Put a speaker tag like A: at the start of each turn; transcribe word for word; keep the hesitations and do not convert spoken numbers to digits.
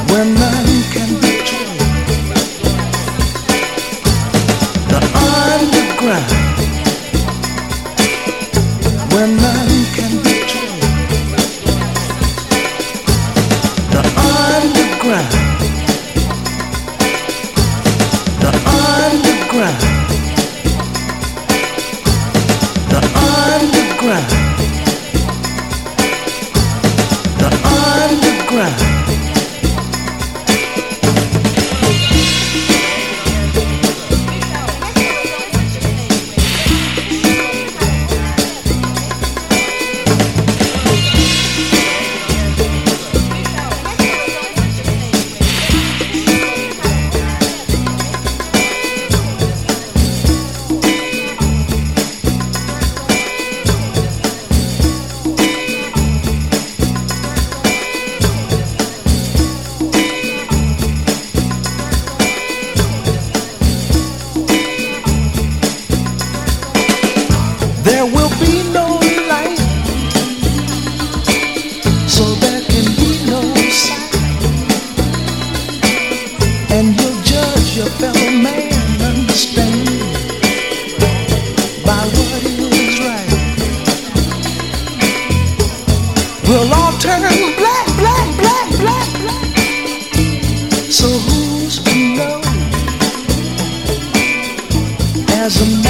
A: where none can be true. The underground, where none can be true. The underground, the underground, the underground, the underground. There will be no light, so there can be no sight, and you'll judge your fellow man, understand, by what is right. We'll all turn black, black, black, black, black. So who's to know? As a